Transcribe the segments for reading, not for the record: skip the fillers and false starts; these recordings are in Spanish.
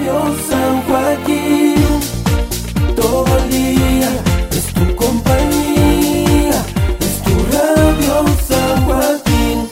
Radio San Joaquín, todo el día es tu compañía, es tu Radio San Joaquín.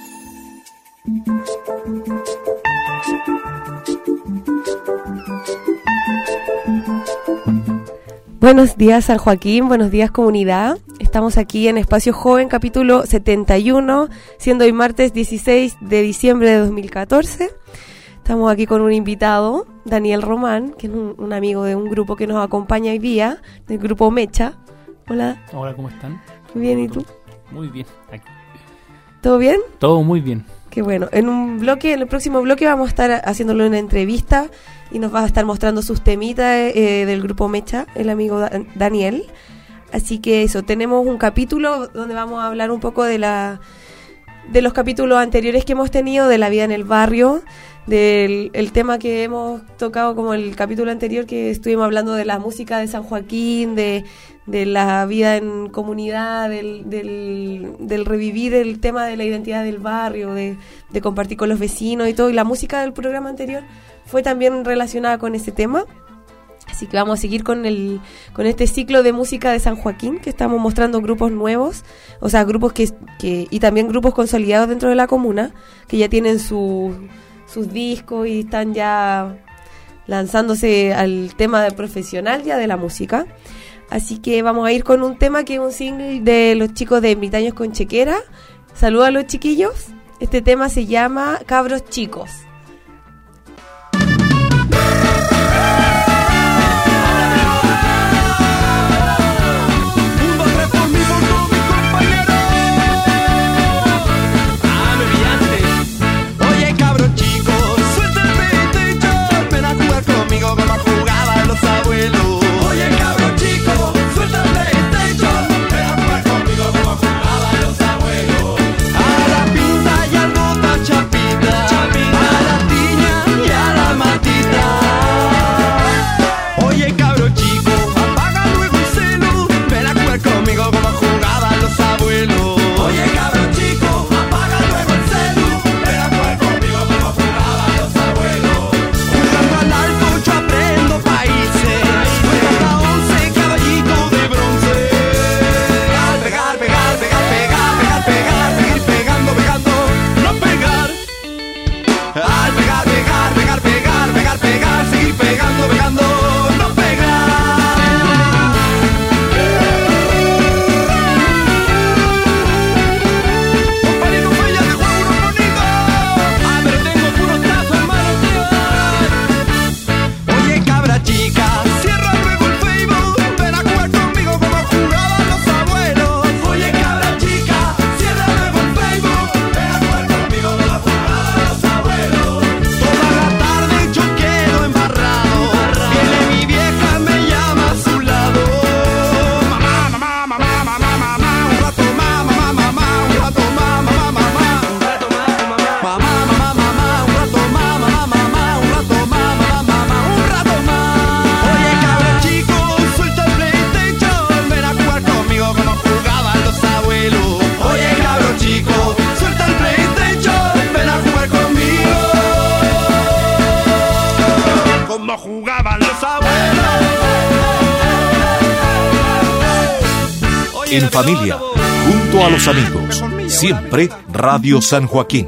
Buenos días San Joaquín, buenos días comunidad. Estamos aquí en Espacio Joven, capítulo 71, siendo hoy martes 16 de diciembre de 2014. Estamos aquí con un invitado, Daniel Román, que es un amigo de un grupo que nos acompaña hoy día, del grupo Mecha. Hola. Hola, ¿cómo están? Muy bien, ¿y tú? Muy bien. Aquí. ¿Todo bien? Todo muy bien. Qué bueno. En el próximo bloque vamos a estar haciéndole una entrevista y nos va a estar mostrando sus temitas del grupo Mecha, el amigo Daniel. Así que eso, tenemos un capítulo donde vamos a hablar un poco de los capítulos anteriores que hemos tenido, de la vida en el barrio, del tema que hemos tocado como el capítulo anterior, que estuvimos hablando de la música de San Joaquín, de la vida en comunidad, del revivir el tema de la identidad del barrio, de compartir con los vecinos y todo. Y la música del programa anterior fue también relacionada con ese tema. Así que vamos a seguir con este ciclo de música de San Joaquín, que estamos mostrando grupos nuevos, o sea, grupos y también grupos consolidados dentro de la comuna, que ya tienen sus discos y están ya lanzándose al tema de profesional ya de la música. Así que vamos a ir con un tema que es un single de los chicos de Ermitaños con Chequera. Saludos a los chiquillos. Este tema se llama Cabros Chicos. En familia, junto a los amigos, siempre Radio San Joaquín.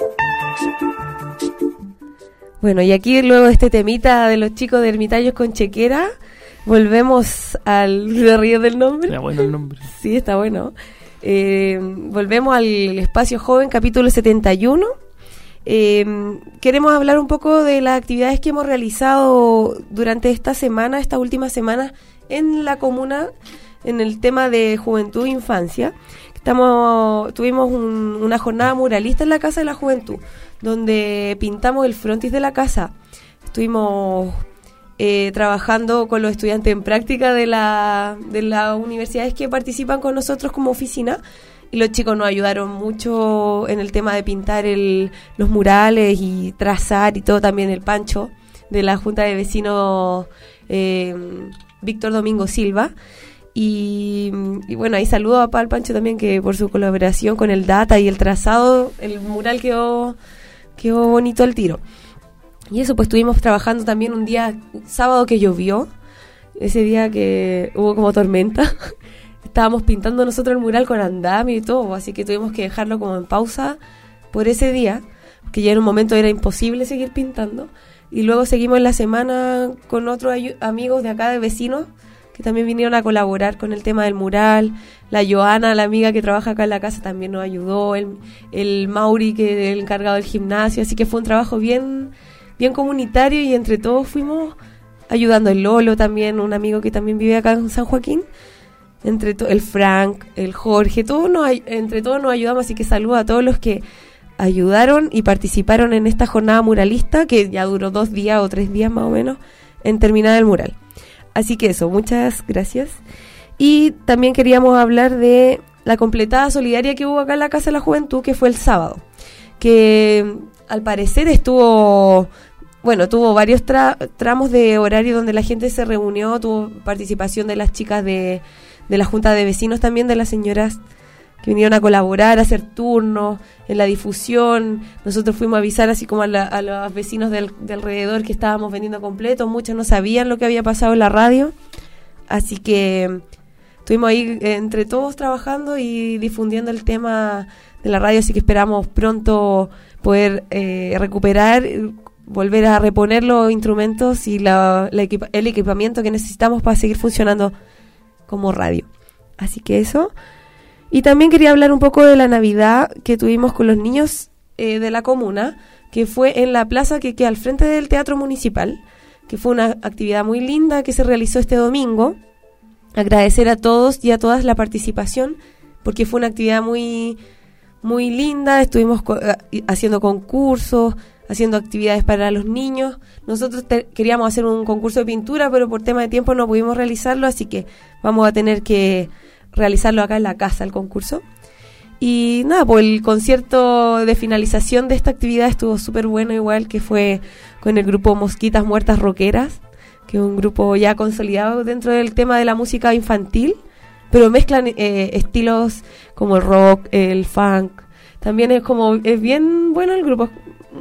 Bueno, y aquí luego de este temita de los chicos de Ermitaños con Chequera, volvemos al río del nombre. Está bueno el nombre. Sí, está bueno. Volvemos al Espacio Joven, capítulo 71. Queremos hablar un poco de las actividades que hemos realizado durante estas últimas semanas en la comuna, en el tema de juventud e infancia. Tuvimos una jornada muralista en la Casa de la Juventud, donde pintamos el frontis de la casa. Estuvimos trabajando con los estudiantes en práctica de las universidades que participan con nosotros como oficina, y los chicos nos ayudaron mucho en el tema de pintar los murales y trazar y todo. También el Pancho de la Junta de Vecinos, Víctor Domingo Silva. Y bueno, ahí saludo a Pal Pancho también, que por su colaboración con el data y el trazado, el mural quedó bonito al tiro. Y eso, pues estuvimos trabajando también un día, sábado que llovió, ese día que hubo como tormenta. Estábamos pintando nosotros el mural con andamio y todo, así que tuvimos que dejarlo como en pausa por ese día, que ya en un momento era imposible seguir pintando. Y luego seguimos en la semana con otros amigos de acá, de vecinos, que también vinieron a colaborar con el tema del mural. La Joana, la amiga que trabaja acá en la casa, también nos ayudó. El Mauri, que es el encargado del gimnasio. Así que fue un trabajo bien comunitario y entre todos fuimos ayudando. El Lolo también, un amigo que también vive acá en San Joaquín. El Frank, el Jorge, entre todos nos ayudamos. Así que saludo a todos los que ayudaron y participaron en esta jornada muralista, que ya duró 2 días o 3 días más o menos en terminar el mural. Así que eso, muchas gracias. Y también queríamos hablar de la completada solidaria que hubo acá en la Casa de la Juventud, que fue el sábado, que al parecer tuvo varios tramos de horario donde la gente se reunió, tuvo participación de las chicas de la Junta de Vecinos también, de las señoras que vinieron a colaborar, a hacer turnos en la difusión. Nosotros fuimos a avisar así como a los vecinos de alrededor que estábamos vendiendo completo. Muchos no sabían lo que había pasado en la radio, así que estuvimos ahí entre todos trabajando y difundiendo el tema de la radio, así que esperamos pronto poder recuperar, volver a reponer los instrumentos y el equipamiento que necesitamos para seguir funcionando como radio. Así que eso. Y también quería hablar un poco de la Navidad que tuvimos con los niños de la comuna, que fue en la plaza que queda al frente del Teatro Municipal, que fue una actividad muy linda que se realizó este domingo. Agradecer a todos y a todas la participación, porque fue una actividad muy, muy linda. Estuvimos haciendo concursos, haciendo actividades para los niños. Nosotros queríamos hacer un concurso de pintura, pero por tema de tiempo no pudimos realizarlo, así que vamos a tener que realizarlo acá en la casa, el concurso. Y nada, pues el concierto de finalización de esta actividad estuvo súper bueno, igual, que fue con el grupo Mosquitas Muertas Rockeras, que es un grupo ya consolidado dentro del tema de la música infantil, pero mezclan estilos como el rock, el funk. También es bien bueno el grupo,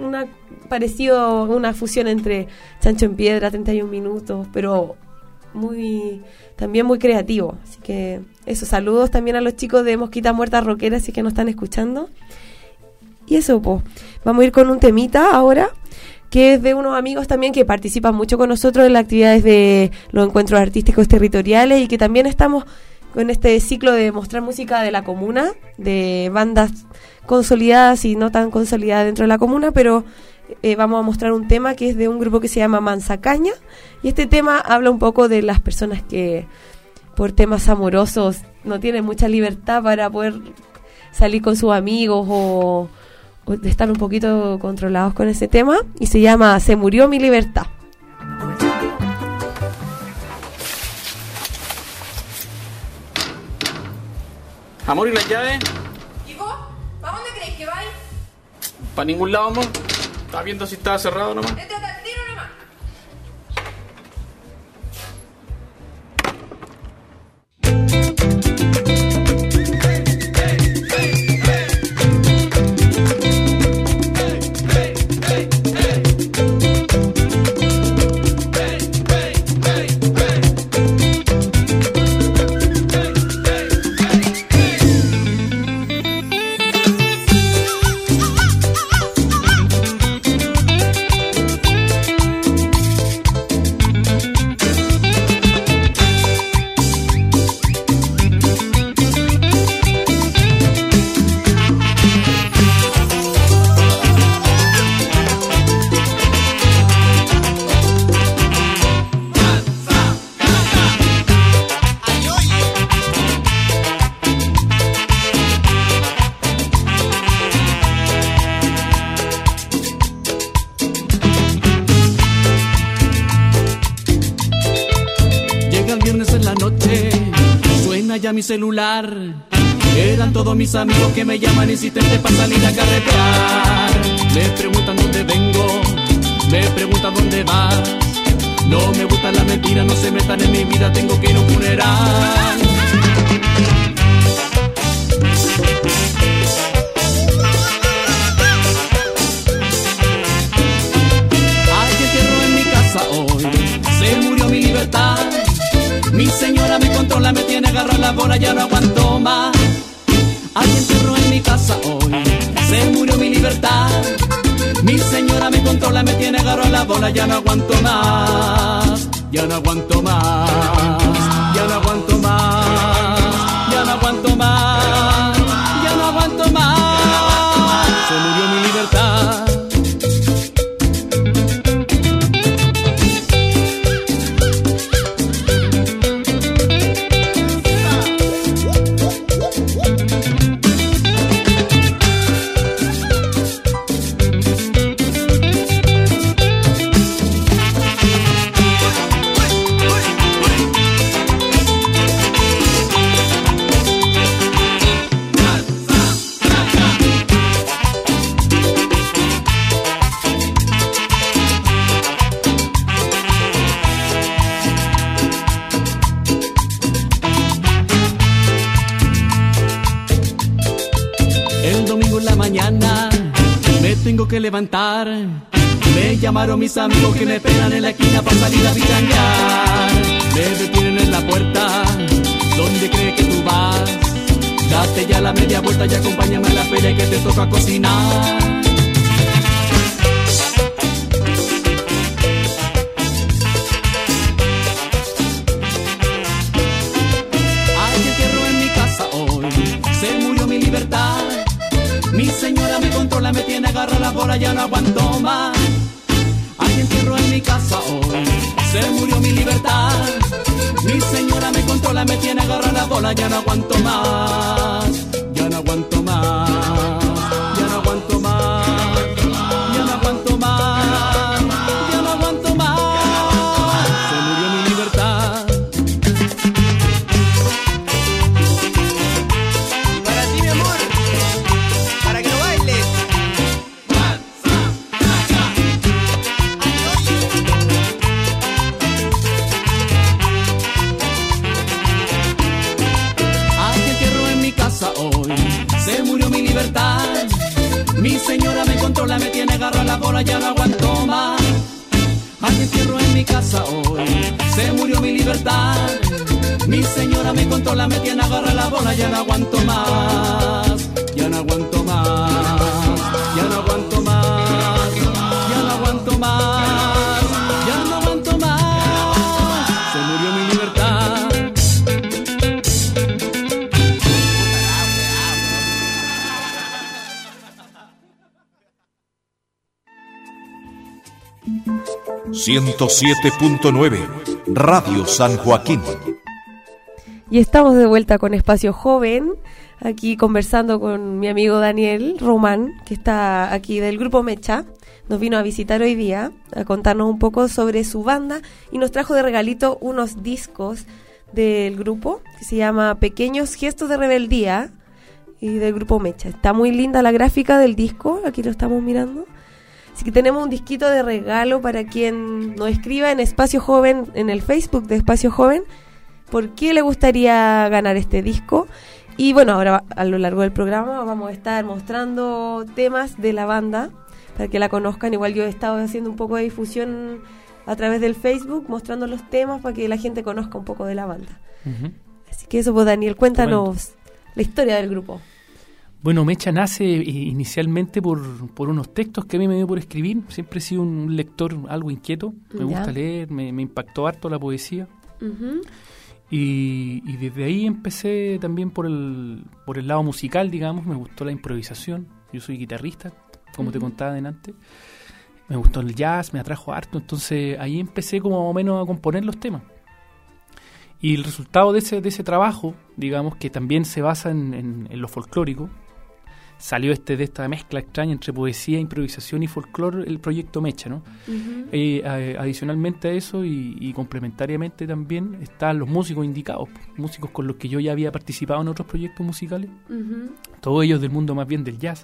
una fusión entre Chancho en Piedra, 31 Minutos, pero también muy creativo. Así que eso, saludos también a los chicos de Mosquitas Muertas Rockeras, si que nos están escuchando. Y eso, pues, vamos a ir con un temita ahora, que es de unos amigos también que participan mucho con nosotros en las actividades de los encuentros artísticos territoriales, y que también estamos con este ciclo de mostrar música de la comuna, de bandas consolidadas y no tan consolidadas dentro de la comuna, pero vamos a mostrar un tema que es de un grupo que se llama Manzacaña, y este tema habla un poco de las personas que por temas amorosos no tienen mucha libertad para poder salir con sus amigos o de estar un poquito controlados con ese tema, y se llama Se murió mi libertad. Amor, ¿y las llaves? ¿Y vos? ¿Para dónde crees que vais? Para ningún lado, amor. Estaba viendo si estaba cerrado nomás. Este hasta el tiro nomás. Mi celular, eran todos mis amigos que me llaman insistentes para salir a carretear. Me preguntan dónde vengo, me preguntan dónde vas. No me gustan las mentiras, no se metan en mi vida, tengo que ir a un funeral. controla, me tiene agarrado la bola, ya no aguanto más. Alguien enterró en mi casa hoy, se murió mi libertad. Mi señora me controla, me tiene agarrado la bola, ya no aguanto más. Ya no aguanto más, ya no aguanto más, ya no aguanto más, ya no aguanto más. Se murió mi libertad. Tengo que levantar. Me llamaron mis amigos que me esperan en la esquina para salir a pichanguear. Me detienen en la puerta. ¿Dónde crees que tú vas? Date ya la media vuelta y acompáñame a la feria que te toca cocinar. Hay entierro en mi casa hoy. Se murió mi libertad. Mi señora me controla, me tiene agarrada la bola, ya no aguanto más. Alguien enterró en mi casa hoy, se murió mi libertad. Mi señora me controla, me tiene agarrada la bola, ya no aguanto más. Ya no aguanto más, ya no aguanto más, ya no aguanto más, ya no aguanto más. Se murió mi libertad. Para ti, mi amor. Para que lo bailes. Alguien enterró en mi casa hoy, se murió mi libertad. Mi señora me controla, me tiene agarrada la bola, ya no aguanto más. Alguien enterró en mi casa hoy, se murió mi libertad. Mi señora me controla, me tiene agarrada la bola, ya no aguanto más. Ya no aguanto más, ya no aguanto más, ya no aguanto más, ya no aguanto más. Se murió mi libertad. ...107.9... Radio San Joaquín. Y estamos de vuelta con Espacio Joven, aquí conversando con mi amigo Daniel Román, que está aquí del Grupo Mecha. Nos vino a visitar hoy día, a contarnos un poco sobre su banda y nos trajo de regalito unos discos del grupo que se llama Pequeños Gestos de Rebeldía y del Grupo Mecha. Está muy linda la gráfica del disco, aquí lo estamos mirando. Así que tenemos un disquito de regalo para quien nos escriba en Espacio Joven, en el Facebook de Espacio Joven, por qué le gustaría ganar este disco. Y bueno, ahora a lo largo del programa vamos a estar mostrando temas de la banda para que la conozcan. Igual yo he estado haciendo un poco de difusión a través del Facebook, mostrando los temas para que la gente conozca un poco de la banda. Uh-huh. Así que eso, pues Daniel, cuéntanos la historia del grupo. Bueno, Mecha nace inicialmente por unos textos que a mí me dio por escribir. Siempre he sido un lector algo inquieto. Me gusta leer, me impactó harto la poesía. Uh-huh. Y desde ahí empecé también por el lado musical, digamos. Me gustó la improvisación. Yo soy guitarrista, como te contaba delante. Me gustó el jazz, me atrajo harto. Entonces ahí empecé como más o menos a componer los temas. Y el resultado de ese trabajo, digamos, que también se basa en lo folclórico, salió de esta mezcla extraña entre poesía, improvisación y folclore, el proyecto Mecha, ¿no? Uh-huh. Adicionalmente a eso y complementariamente también están los músicos indicados, músicos con los que yo ya había participado en otros proyectos musicales, uh-huh. Todos ellos del mundo más bien del jazz.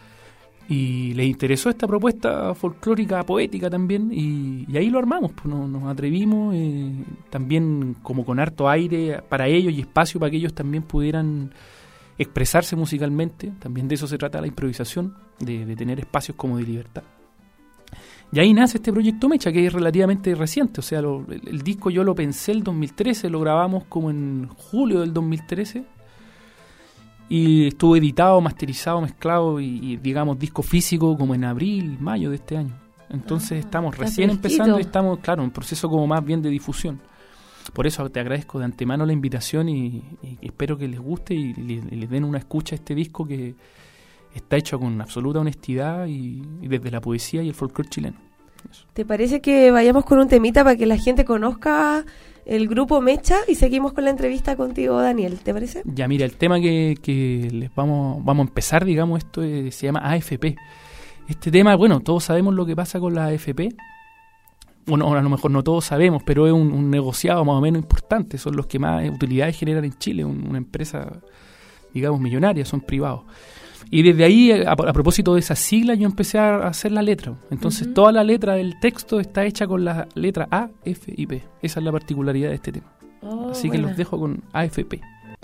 Y les interesó esta propuesta folclórica, poética también, y ahí lo armamos, pues nos atrevimos, también como con harto aire para ellos y espacio para que ellos también pudieran expresarse musicalmente. También de eso se trata la improvisación, de tener espacios como de libertad. Y ahí nace este proyecto Mecha, que es relativamente reciente. O sea, el disco yo lo pensé el 2013, lo grabamos como en julio del 2013. Y estuvo editado, masterizado, mezclado y digamos, disco físico como en abril, mayo de este año. Entonces estamos recién empezando y estamos, claro, en un proceso como más bien de difusión. Por eso te agradezco de antemano la invitación y espero que les guste y les den una escucha a este disco que está hecho con absoluta honestidad y desde la poesía y el folclore chileno. Eso. ¿Te parece que vayamos con un temita para que la gente conozca el grupo Mecha y seguimos con la entrevista contigo, Daniel? ¿Te parece? Ya, mira, el tema que les vamos a empezar, digamos, esto se llama AFP. Este tema, bueno, todos sabemos lo que pasa con la AFP. Bueno, a lo mejor no todos sabemos, pero es un negociado más o menos importante. Son los que más utilidades generan en Chile, una empresa, digamos, millonaria, son privados. Y desde ahí, a propósito de esa sigla, yo empecé a hacer la letra. Entonces, toda la letra del texto está hecha con la letra A, F y P. Esa es la particularidad de este tema. Así que los dejo con AFP.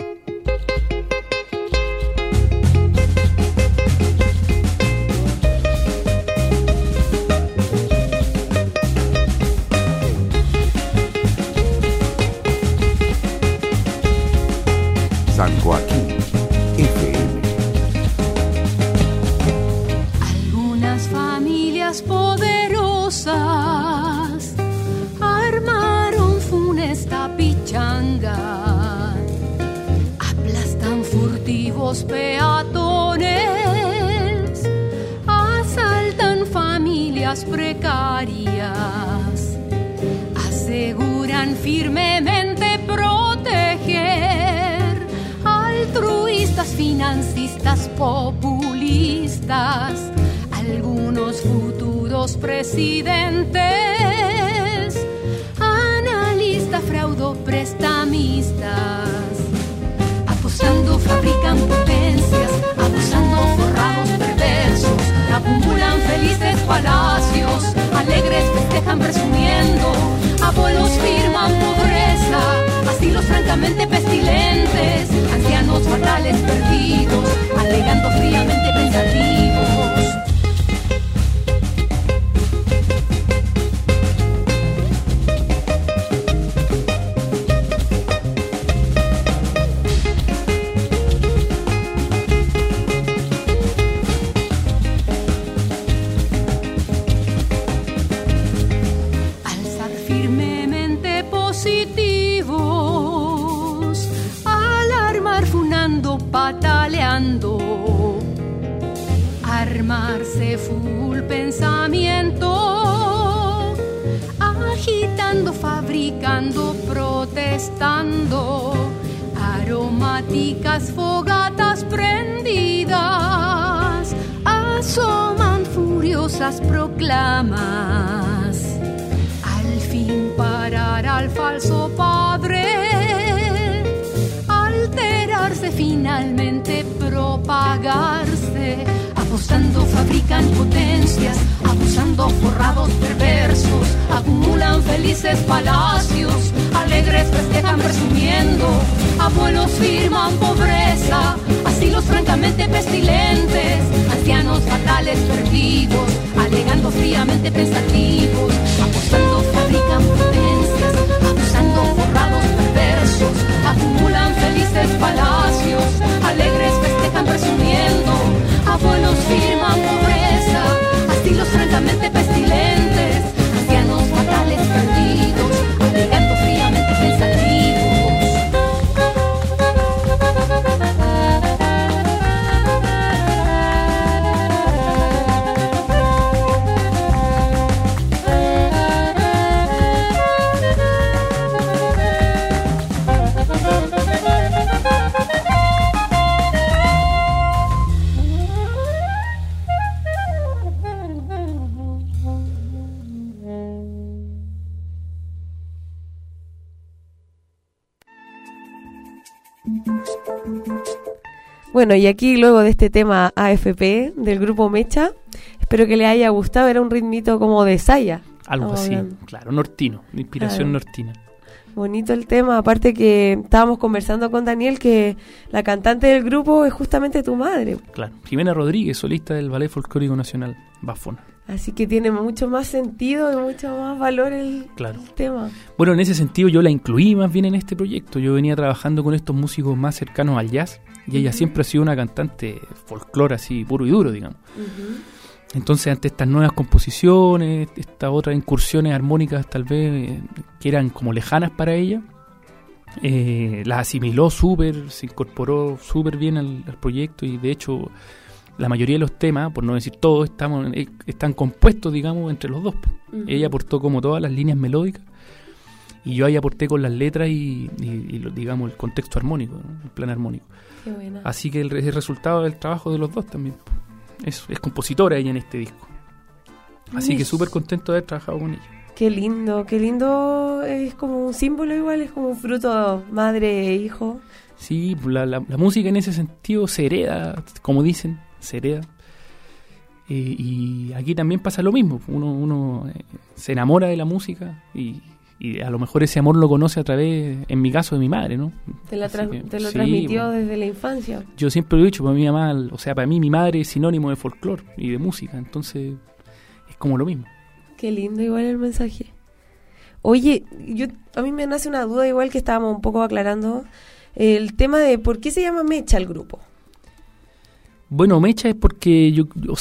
San Joaquín FM. Algunas familias poderosas armaron funesta pichanga, aplastan furtivos peatones, asaltan familias precarias, aseguran firmemente proteger altruistas, financistas, populistas, algunos futuros presidentes, analistas, fraudoprestamistas, apostando fabrican potencias, abusando forrados perversos, acumulan felices palacios, alegres festejan presumiendo, abuelos firman pobreza, asilos francamente pestilentes, ancianos fatales perdidos, alegando fríamente pensativos. Alzar firmemente positivos, alarmar funando, pataleando, armarse full pensamiento, agitando, fabricando, protestando, aromáticas fogatas prendidas, asoman furiosas proclamas, al fin parar al falso padre, alterarse, finalmente propagarse, apostando fabrican potencias, abusando forrados perversos, acumulan felices palacios, alegres festejan presumiendo, abuelos firman pobreza, asilos francamente pestilentes, ancianos fatales perdidos, alegando fríamente pensativos, apostando fabrican potencias, abusando forrados perversos, acumulan felices palacios, alegres festejan presumiendo, abuelos firman pobreza, asilos francamente pestilentes, ancianos fatales perdidos, alegando fríamente pensativos. Bueno, y aquí luego de este tema AFP del grupo Mecha, espero que les haya gustado. Era un ritmito como de saya. Algo así, claro, nortino, de inspiración nortina. Bonito el tema, aparte que estábamos conversando con Daniel que la cantante del grupo es justamente tu madre. Claro, Jimena Rodríguez, solista del Ballet Folclórico Nacional, Bafona. Así que tiene mucho más sentido y mucho más valor el tema. Bueno, en ese sentido yo la incluí más bien en este proyecto. Yo venía trabajando con estos músicos más cercanos al jazz y ella siempre ha sido una cantante folclore así puro y duro, digamos. Entonces, ante estas nuevas composiciones, estas otras incursiones armónicas tal vez que eran como lejanas para ella, las asimiló súper, se incorporó súper bien al proyecto y de hecho la mayoría de los temas, por no decir todos, están compuestos, digamos, entre los dos. Ella aportó como todas las líneas melódicas y yo ahí aporté con las letras y digamos, el contexto armónico, ¿no? El plan armónico. Qué buena. Así que es el resultado del trabajo de los dos también. Es compositora ella en este disco. Así que súper contento de haber trabajado con ella. Qué lindo, es como un símbolo igual, es como un fruto madre e hijo. Sí, la música en ese sentido se hereda, como dicen, se hereda. Y aquí también pasa lo mismo, uno se enamora de la música y a lo mejor ese amor lo conoce a través, en mi caso, de mi madre, ¿no? Te lo transmitió desde la infancia. Yo siempre lo he dicho, para mí mi madre es sinónimo de folclore y de música, entonces es como lo mismo. Qué lindo igual el mensaje. Oye, a mí me nace una duda igual que estábamos un poco aclarando, el tema de por qué se llama Mecha el grupo. Bueno, Mecha es porque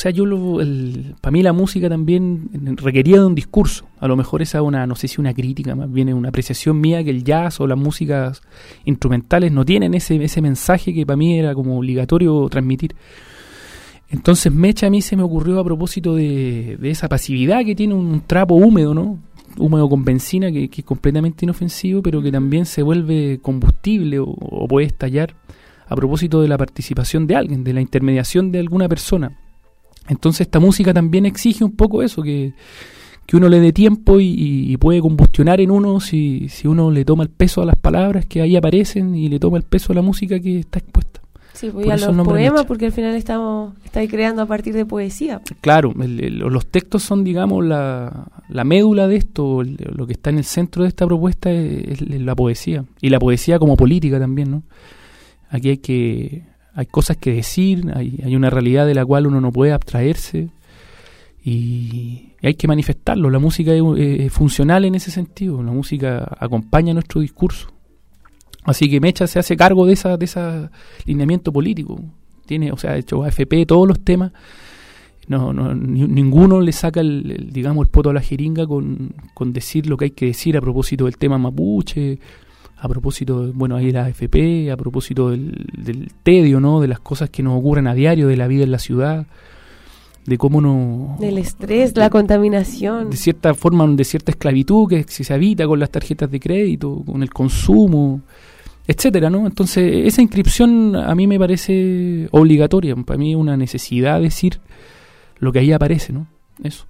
para mí la música también requería de un discurso. A lo mejor esa es no sé si una crítica, más bien es una apreciación mía que el jazz o las músicas instrumentales no tienen ese mensaje que para mí era como obligatorio transmitir. Entonces Mecha a mí se me ocurrió a propósito de esa pasividad que tiene un trapo húmedo, ¿no? Húmedo con benzina que es completamente inofensivo, pero que también se vuelve combustible o puede estallar a propósito de la participación de alguien, de la intermediación de alguna persona. Entonces esta música también exige un poco eso, que uno le dé tiempo y puede combustionar en uno si uno le toma el peso a las palabras que ahí aparecen y le toma el peso a la música que está expuesta. Sí, voy a los poemas porque al final estáis creando a partir de poesía. Claro, los textos son, digamos, la médula de esto, lo que está en el centro de esta propuesta es la poesía. Y la poesía como política también, ¿no? Aquí hay cosas que decir, hay una realidad de la cual uno no puede abstraerse y hay que manifestarlo. La música es funcional en ese sentido, la música acompaña nuestro discurso. Así que Mecha se hace cargo de ese lineamiento político. Ha hecho AFP todos los temas. Ninguno le saca el poto a la jeringa con decir lo que hay que decir a propósito del tema mapuche, a propósito, ahí la AFP, a propósito del tedio, ¿no? De las cosas que nos ocurren a diario, de la vida en la ciudad, de cómo del estrés, la contaminación. De cierta forma, de cierta esclavitud que se habita con las tarjetas de crédito, con el consumo, etcétera, ¿no? Entonces, esa inscripción a mí me parece obligatoria. Para mí es una necesidad decir lo que ahí aparece, ¿no? Eso.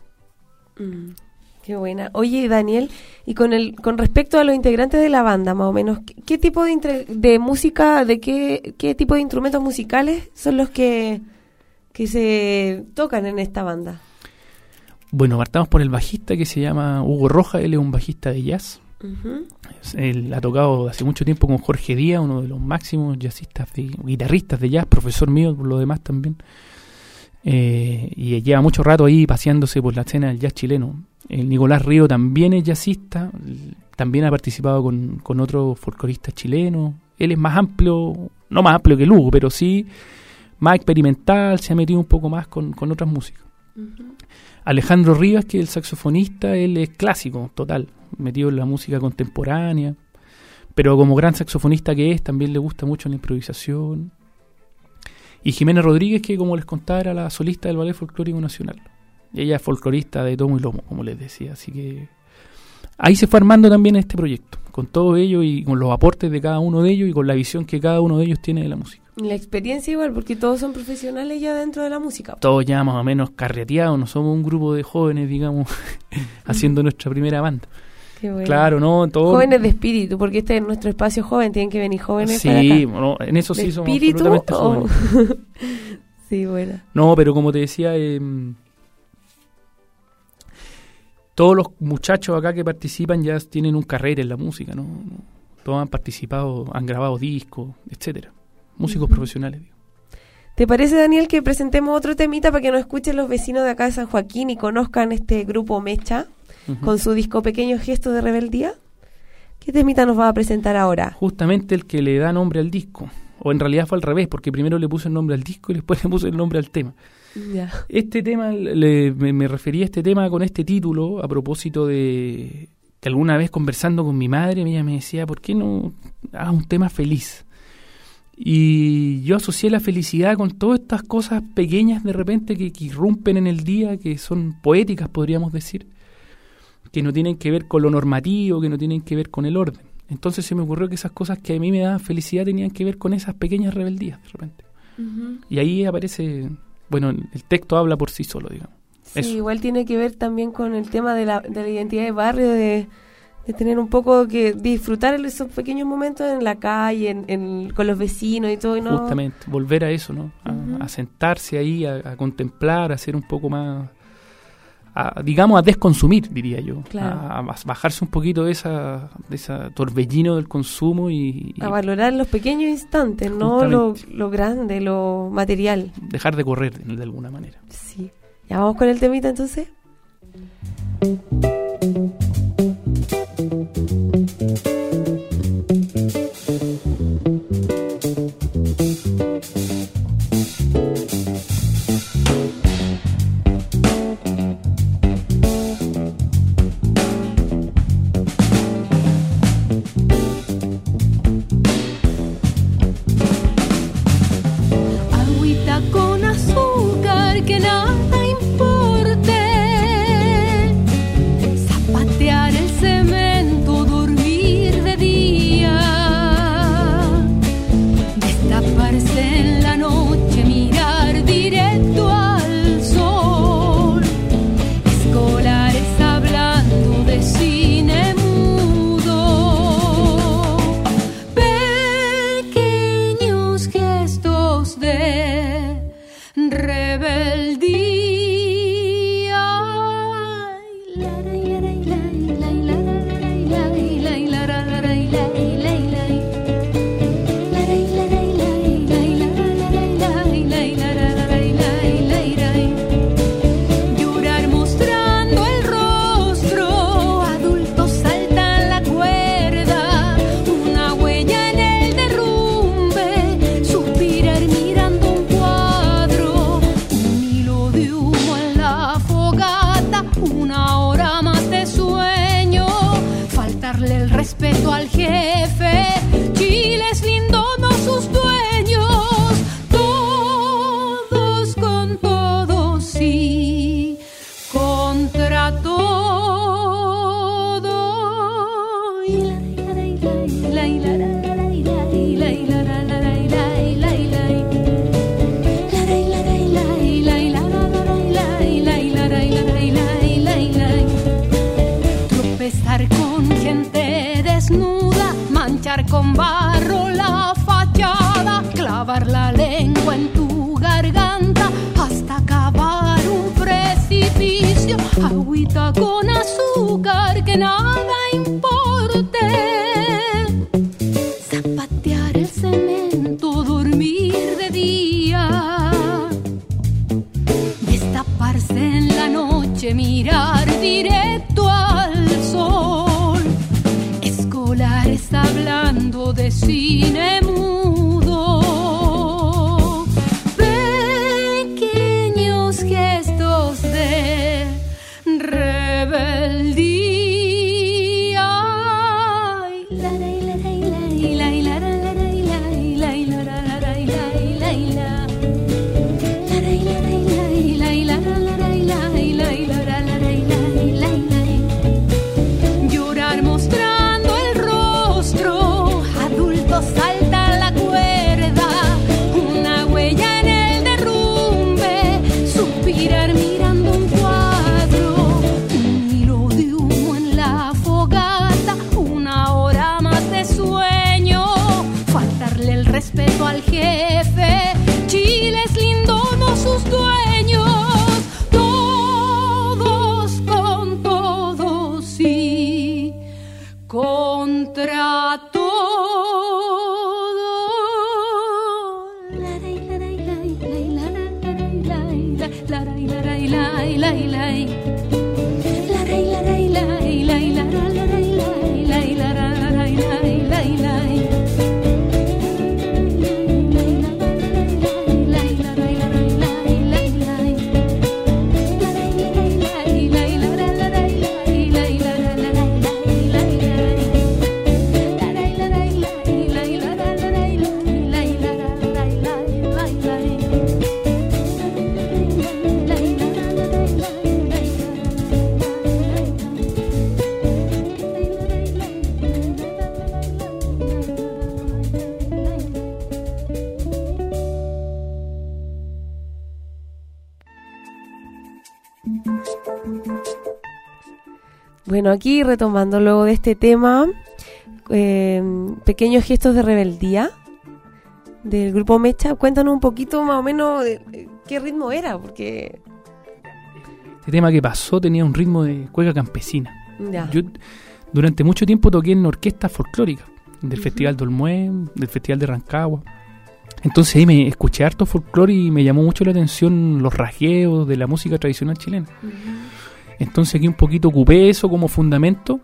Qué buena. Oye, Daniel, y con respecto a los integrantes de la banda, más o menos, ¿qué tipo de música, qué tipo de instrumentos musicales son los que se tocan en esta banda? Bueno, partamos por el bajista que se llama Hugo Rojas. Él es un bajista de jazz. Él ha tocado hace mucho tiempo con Jorge Díaz, uno de los máximos guitarristas de jazz, profesor mío por lo demás también. Y lleva mucho rato ahí paseándose por la escena del jazz chileno. El Nicolás Río también es jazzista, también ha participado con otros folcloristas chilenos. Él es más amplio, no más amplio que Lugo, pero sí más experimental, se ha metido un poco más con otras músicas. Alejandro Rivas, que es el saxofonista, él es clásico, total, metido en la música contemporánea, pero como gran saxofonista que es, también le gusta mucho la improvisación. Y Jimena Rodríguez, que como les contaba era la solista del Ballet Folclórico Nacional. Y ella es folclorista de tomo y lomo, como les decía. Así que ahí se fue armando también este proyecto, con todo ello y con los aportes de cada uno de ellos y con la visión que cada uno de ellos tiene de la música. La experiencia igual, porque todos son profesionales ya dentro de la música. Todos ya más o menos carreteados, no somos un grupo de jóvenes, digamos, haciendo nuestra primera banda. Qué bueno. Claro, ¿no? Todo... Jóvenes de espíritu, porque este es nuestro espacio joven, tienen que venir jóvenes para acá. Sí, bueno, en eso sí somos absolutamente jóvenes. Sí, bueno. No, pero como te decía, todos los muchachos acá que participan ya tienen un carrera en la música, ¿no? Todos han participado, han grabado discos, etcétera. Músicos profesionales, digo. ¿Te parece, Daniel, que presentemos otro temita para que nos escuchen los vecinos de acá de San Joaquín y conozcan este grupo Mecha con su disco Pequeños Gestos de Rebeldía? ¿Qué temita nos va a presentar ahora? Justamente el que le da nombre al disco. O en realidad fue al revés, porque primero le puse el nombre al disco y después le puse el nombre al tema. Ya. Este tema, me referí a este tema con este título a propósito de que alguna vez conversando con mi madre, ella me decía, ¿por qué no hagas un tema feliz? Y yo asocié la felicidad con todas estas cosas pequeñas de repente que irrumpen en el día, que son poéticas, podríamos decir, que no tienen que ver con lo normativo, que no tienen que ver con el orden. Entonces se me ocurrió que esas cosas que a mí me daban felicidad tenían que ver con esas pequeñas rebeldías, de repente. Y ahí aparece, bueno, el texto habla por sí solo, digamos. Sí, Eso. igual tiene que ver también con el tema de la identidad de barrio, de tener un poco que disfrutar esos pequeños momentos en la calle, con los vecinos y todo. Y no... Justamente, volver a eso, ¿no? A sentarse ahí, a contemplar, a ser un poco más, digamos, a desconsumir, diría yo. Claro. A bajarse un poquito de esa torbellino del consumo y a valorar los pequeños instantes, no lo grande, lo material. Dejar de correr de alguna manera. Sí. Ya vamos con el temita entonces. Agüita con azúcar que nada importe, zapatear el cemento, dormir de día, destaparse en la noche, mirar directo al sol, escolares hablando de cine mudo, pequeños gestos de rebeldía. Llorar mostrando el rostro, adultos saltan la cuerda, una huella en el derrumbe, suspirar mirando un cuadro, un hilo de humo en la fogata, una hora más de sueño, faltarle el respeto al jefe, Chile es lindo, no sus dueños, todos con todos, sí, contra todo. Tropezar con gente desnuda, manchar con barro la fachada, clavar la lengua en tu garganta hasta cavar un precipicio, agüita con azúcar que nada importe, zapatear el cemento, dormir de día, destaparse en la noche, mirar directo al sol, escolares hablando de cine mudo, pequeños gestos de rebeldía. Llorar mostrando el rostro, adultos saltan la cuerda, una huella en el derrumbe, suspirar mirando un cuadro, un hilo de humo en la fogata, una hora más de sueño, faltarle el respeto al jefe, Chile es lindo, no sus dueños, todos con todos, sí, contra todo. Bueno, aquí retomando luego de este tema, pequeños gestos de rebeldía del grupo Mecha. Cuéntanos un poquito más o menos de qué ritmo era, porque... Este tema que pasó tenía un ritmo de cueca campesina. Ya. Yo durante mucho tiempo toqué en orquestas folclóricas, del Festival de Olmué, del Festival de Rancagua. Entonces ahí me escuché harto folclore y me llamó mucho la atención los rasgueos de la música tradicional chilena. Entonces aquí un poquito ocupé eso como fundamento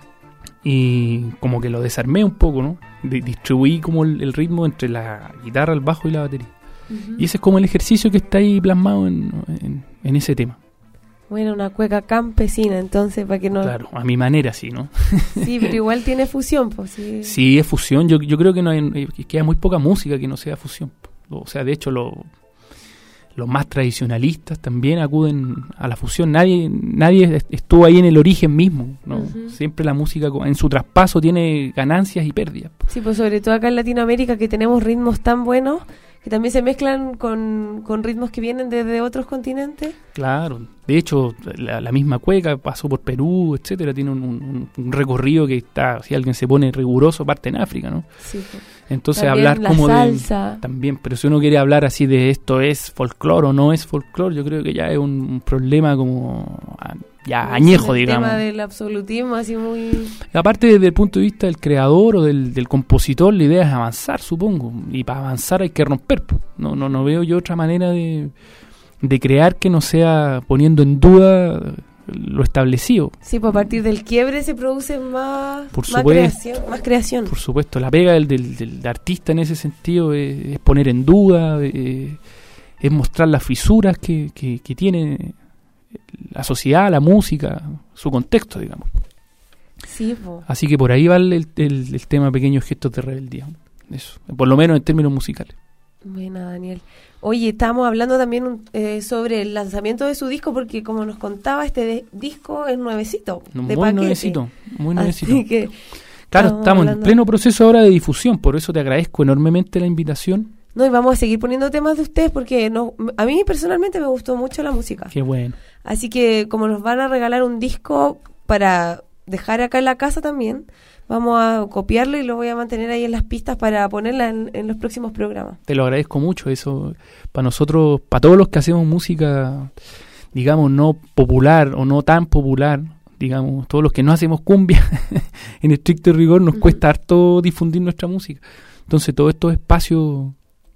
y como que lo desarmé un poco, ¿no? Distribuí como el ritmo entre la guitarra, el bajo y la batería. Y ese es como el ejercicio que está ahí plasmado en ese tema. Bueno, una cueca campesina, entonces, para que no... Claro, a mi manera sí, ¿no? Sí, pero igual tiene fusión, pues sí. Sí, es fusión. Yo creo que no hay, queda muy poca música que no sea fusión. O sea, de hecho, los más tradicionalistas también acuden a la fusión. Nadie estuvo ahí en el origen mismo, ¿no? Siempre la música en su traspaso tiene ganancias y pérdidas. Sí, pues sobre todo acá en Latinoamérica, que tenemos ritmos tan buenos que también se mezclan con ritmos que vienen desde otros continentes. Claro, de hecho la misma cueca pasó por Perú, etcétera, tiene un recorrido que está, si alguien se pone riguroso, parte en África, ¿no? Sí, pues. Entonces también hablar como salsa. También, pero si uno quiere hablar así de esto es folclore o no es folclore, yo creo que ya es un problema como ya añejo, digamos. El tema del absolutismo, así muy... Aparte, desde el punto de vista del creador o del compositor, la idea es avanzar, supongo. Y para avanzar hay que romper. No veo yo otra manera de crear que no sea poniendo en duda lo establecido. Sí, pues a partir del quiebre se produce más creación. Por supuesto, la pega del artista en ese sentido es poner en duda, es mostrar las fisuras que tiene la sociedad, la música, su contexto, digamos. Sí, po. Así que por ahí va el tema pequeños gestos de rebeldía. Eso, por lo menos en términos musicales. Buena, Daniel. Oye, estamos hablando también sobre el lanzamiento de su disco, porque como nos contaba, este disco es nuevecito. Muy nuevecito. Así que claro, estamos en pleno proceso ahora de difusión, por eso te agradezco enormemente la invitación. No, y vamos a seguir poniendo temas de ustedes porque a mí personalmente me gustó mucho la música. Qué bueno. Así que como nos van a regalar un disco para dejar acá en la casa también, vamos a copiarlo y lo voy a mantener ahí en las pistas para ponerla en los próximos programas. Te lo agradezco mucho, eso para nosotros, para todos los que hacemos música, digamos, no popular o no tan popular, digamos, todos los que no hacemos cumbia, en estricto rigor nos cuesta harto difundir nuestra música. Entonces todos estos espacios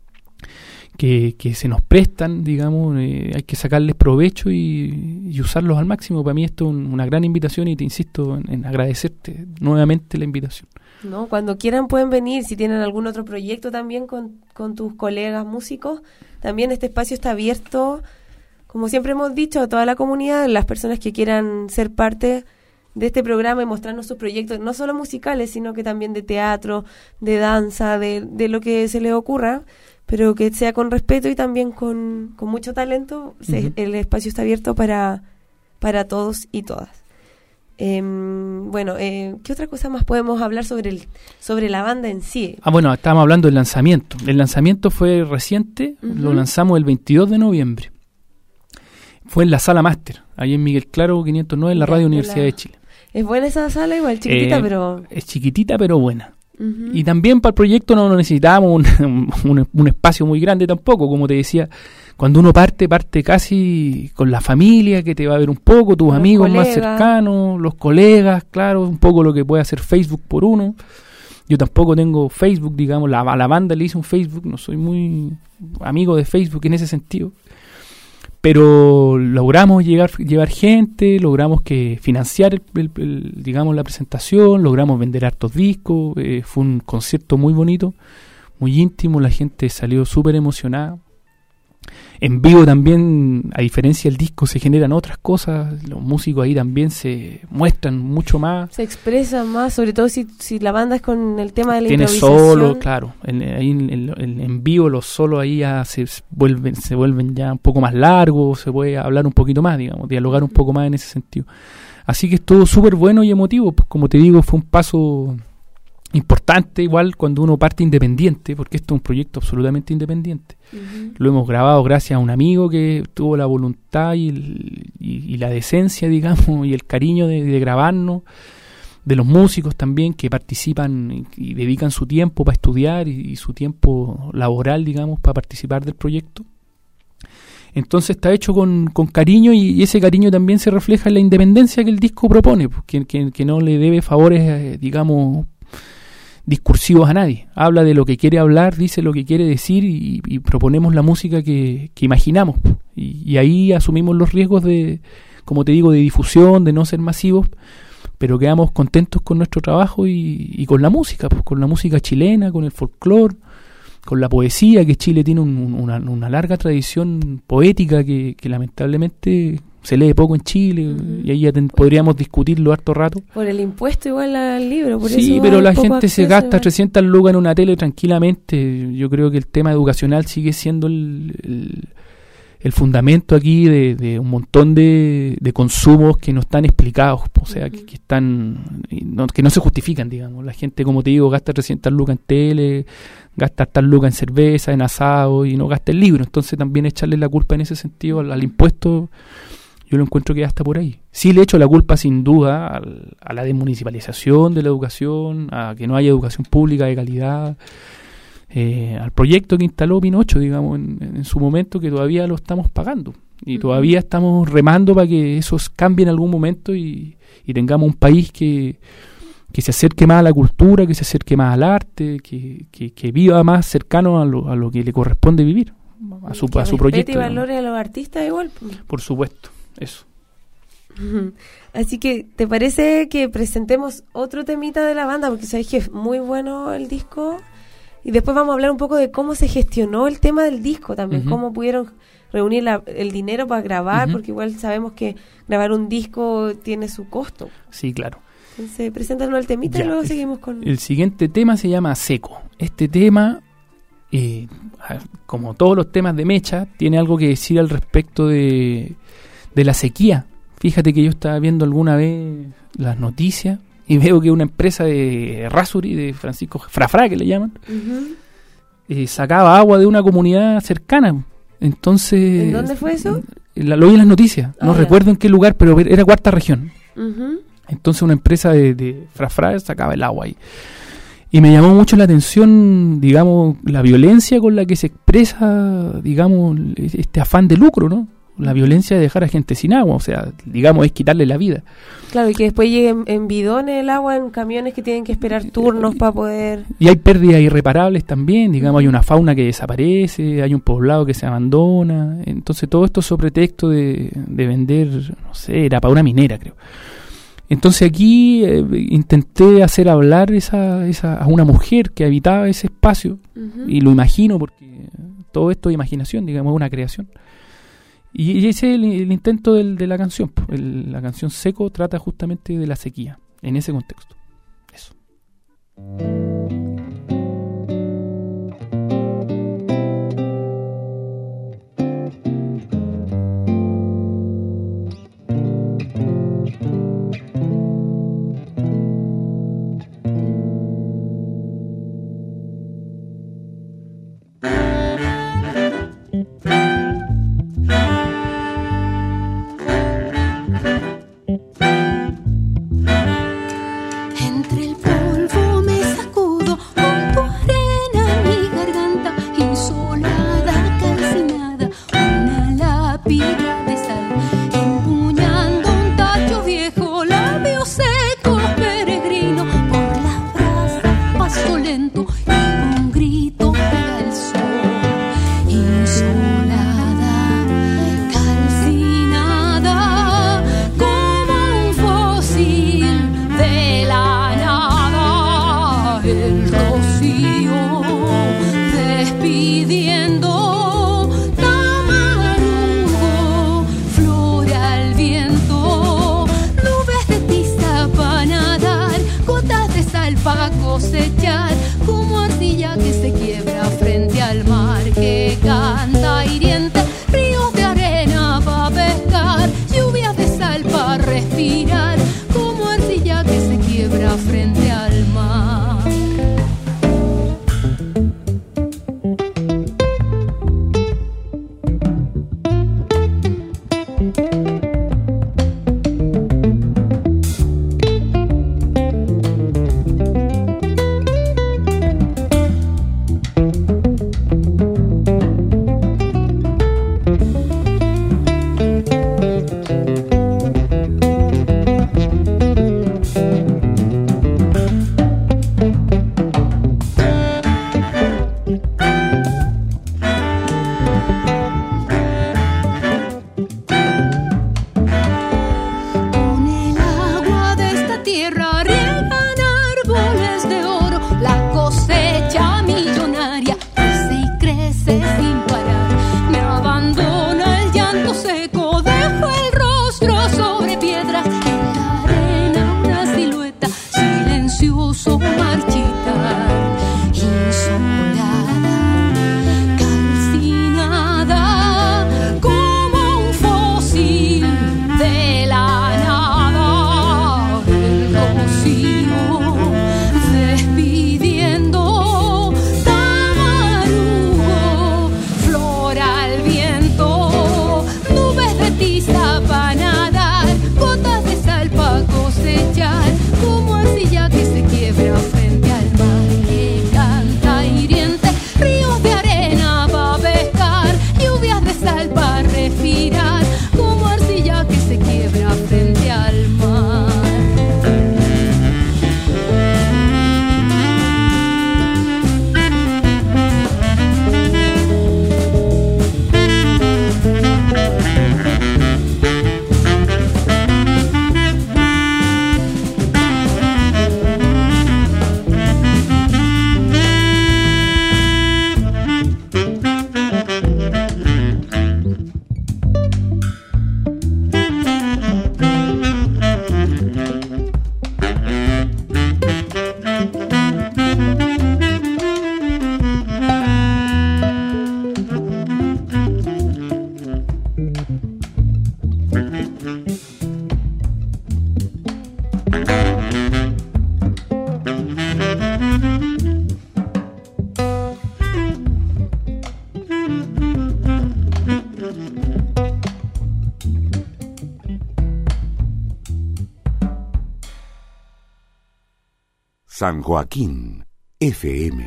que se nos prestan, digamos, hay que sacarles provecho y usarlos al máximo. Para mí esto es una gran invitación y te insisto en agradecerte nuevamente la invitación. No, cuando quieran pueden venir, si tienen algún otro proyecto también con tus colegas músicos, también este espacio está abierto, como siempre hemos dicho, a toda la comunidad, las personas que quieran ser parte de este programa y mostrarnos sus proyectos, no solo musicales, sino que también de teatro, de danza, de lo que se les ocurra, pero que sea con respeto y también con mucho talento. El espacio está abierto para todos y todas. Bueno, ¿qué otra cosa más podemos hablar sobre la banda en sí? Bueno, estábamos hablando del lanzamiento. El lanzamiento fue reciente, lo lanzamos el 22 de noviembre. Fue en la Sala Máster, ahí en Miguel Claro 509, en la Radio Universidad de Chile. Es buena esa sala, igual chiquitita, pero... Es chiquitita, pero buena. Y también para el proyecto no necesitábamos un espacio muy grande tampoco, como te decía, cuando uno parte casi con la familia que te va a ver un poco, tus amigos más cercanos, los colegas, claro, un poco lo que puede hacer Facebook por uno. Yo tampoco tengo Facebook, digamos, a la banda le hice un Facebook, no soy muy amigo de Facebook en ese sentido. Pero logramos llevar gente, logramos que financiar digamos la presentación, logramos vender hartos discos, fue un concierto muy bonito, muy íntimo, la gente salió súper emocionada. En vivo también, a diferencia del disco, se generan otras cosas, los músicos ahí también se muestran mucho más. Se expresan más, sobre todo si la banda es con el tema de la tiene improvisación. Solo, claro, en vivo los solos ahí ya se vuelven ya un poco más largos, se puede hablar un poquito más, digamos, dialogar un poco más en ese sentido. Así que estuvo súper bueno y emotivo, pues como te digo, fue un paso importante igual cuando uno parte independiente, porque esto es un proyecto absolutamente independiente. Lo hemos grabado gracias a un amigo que tuvo la voluntad y la decencia, digamos, y el cariño de grabarnos, de los músicos también que participan y dedican su tiempo para estudiar y su tiempo laboral, digamos, para participar del proyecto. Entonces está hecho con cariño y ese cariño también se refleja en la independencia que el disco propone, que no le debe favores, digamos, discursivos a nadie. Habla de lo que quiere hablar, dice lo que quiere decir y proponemos la música que imaginamos. Y ahí asumimos los riesgos de, como te digo, de difusión, de no ser masivos, pero quedamos contentos con nuestro trabajo y con la música, pues, con la música chilena, con el folclore, con la poesía, que Chile tiene una larga tradición poética que lamentablemente se lee poco en Chile, y ahí ya podríamos discutirlo harto rato. Por el impuesto igual al libro, por sí, eso pero la gente se gasta 300 lucas en una tele tranquilamente. Yo creo que el tema educacional sigue siendo el fundamento aquí de un montón de consumos que no están explicados, o sea, que están que no se justifican, digamos. La gente, como te digo, gasta 300 lucas en tele, gasta tal lucas en cerveza, en asado, y no gasta el libro. Entonces también echarle la culpa en ese sentido al impuesto, yo lo encuentro que hasta por ahí. Sí le echo la culpa sin duda a la desmunicipalización de la educación, a que no haya educación pública de calidad, al proyecto que instaló Pinocho, digamos, en su momento, que todavía lo estamos pagando. Y todavía estamos remando para que eso cambie en algún momento y tengamos un país que se acerque más a la cultura, que se acerque más al arte, que viva más cercano a lo que le corresponde vivir, a su proyecto. Y valore a los artistas igual. Por supuesto, eso. Así que, ¿te parece que presentemos otro temita de la banda? Porque sabéis que es muy bueno el disco. Y después vamos a hablar un poco de cómo se gestionó el tema del disco también, cómo pudieron reunir el dinero para grabar, porque igual sabemos que grabar un disco tiene su costo. Sí, claro. Entonces, preséntanos el temita y luego seguimos con... El siguiente tema se llama Seco. Este tema, como todos los temas de Mecha, tiene algo que decir al respecto de la sequía. Fíjate que yo estaba viendo alguna vez las noticias y veo que una empresa de Rasuri, de Francisco Frafra, que le llaman, sacaba agua de una comunidad cercana. Entonces, ¿en dónde fue eso? Lo vi en las noticias, no recuerdo en qué lugar, pero era cuarta región. Entonces una empresa de Frafra sacaba el agua ahí. Y me llamó mucho la atención, digamos, la violencia con la que se expresa, digamos, este afán de lucro, ¿no? La violencia de dejar a gente sin agua, o sea, digamos, es quitarle la vida. Claro, y que después llegue en bidones el agua, en camiones que tienen que esperar turnos para poder... Y hay pérdidas irreparables también, digamos, hay una fauna que desaparece, hay un poblado que se abandona, entonces todo esto sobre pretexto de vender, no sé, era para una minera, creo. Entonces aquí intenté hacer hablar a una mujer que habitaba ese espacio, y lo imagino, porque todo esto es imaginación, digamos, es una creación. Y ese es el intento de la canción. La canción Seco trata justamente de la sequía, en ese contexto. Eso. Respirar como arcilla que se quiebra frente al mar. San Joaquín FM.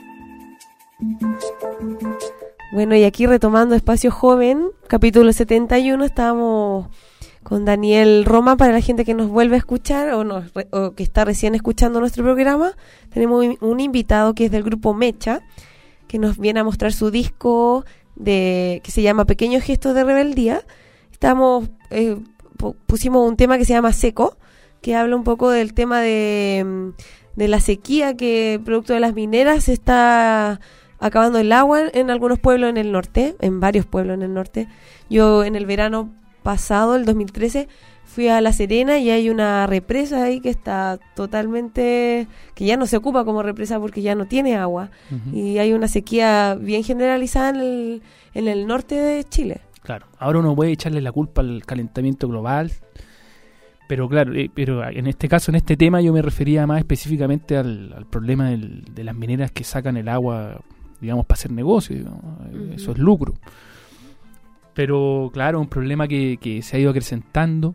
Bueno, y aquí retomando Espacio Joven, capítulo 71, estábamos con Daniel Roma. Para la gente que nos vuelve a escuchar o que está recién escuchando nuestro programa, tenemos un invitado que es del grupo Mecha, que nos viene a mostrar su disco que se llama Pequeños Gestos de Rebeldía. Pusimos un tema que se llama Seco, que habla un poco del tema de la sequía, que producto de las mineras se está acabando el agua en algunos pueblos en el norte, en varios pueblos en el norte. Yo en el verano pasado, el 2013, fui a La Serena y hay una represa ahí que está totalmente, que ya no se ocupa como represa porque ya no tiene agua. Uh-huh. Y hay una sequía bien generalizada en el norte de Chile. Claro, ahora uno puede echarle la culpa al calentamiento global, pero claro, pero en este caso, en este tema, yo me refería más específicamente al problema de las mineras que sacan el agua, digamos, para hacer negocio, digamos. Uh-huh. Eso es lucro. Pero claro, un problema que se ha ido acrecentando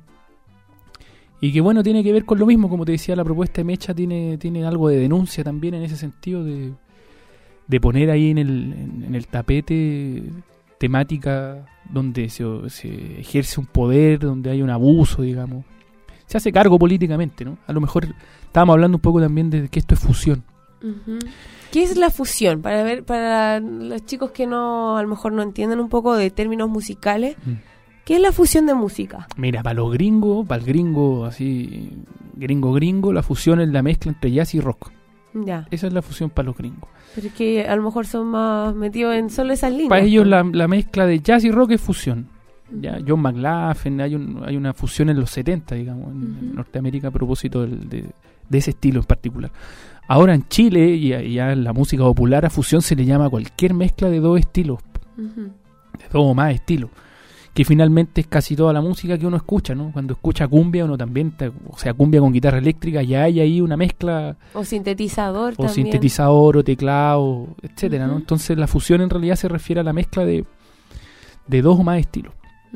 y que bueno, tiene que ver con lo mismo, como te decía, la propuesta de Mecha tiene algo de denuncia también en ese sentido de poner ahí en el tapete temática donde se ejerce un poder, donde hay un abuso, digamos. Se hace cargo políticamente, ¿no? A lo mejor estábamos hablando un poco también de que esto es fusión. Uh-huh. ¿Qué es la fusión? Para los chicos que a lo mejor no entienden un poco de términos musicales, ¿qué es la fusión de música? Mira, para el gringo, así, gringo, la fusión es la mezcla entre jazz y rock. Ya. Esa es la fusión para los gringos. Pero es que a lo mejor son más metidos en solo esas líneas. Para ellos la mezcla de jazz y rock es fusión. Ya, John McLaughlin, hay una fusión en los 70, digamos, en Norteamérica a propósito de ese estilo en particular. Ahora en Chile y ya en la música popular a fusión se le llama cualquier mezcla de dos estilos, de dos o más estilos, que finalmente es casi toda la música que uno escucha, ¿no? Cuando escucha cumbia uno también, cumbia con guitarra eléctrica, ya hay ahí una mezcla. O sintetizador también. O sintetizador, o teclado, etcétera, ¿no? Entonces la fusión en realidad se refiere a la mezcla de dos o más estilos.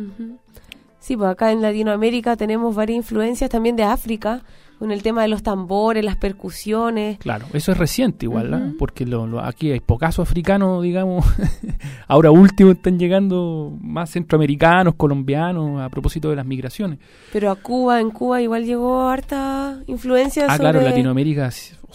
Sí, pues acá en Latinoamérica tenemos varias influencias también de África, con el tema de los tambores, las percusiones. Claro, eso es reciente igual, ¿no? Porque aquí hay pocazos africanos, digamos. Ahora último están llegando más centroamericanos, colombianos, a propósito de las migraciones. Pero en Cuba igual llegó harta influencia claro, Latinoamérica,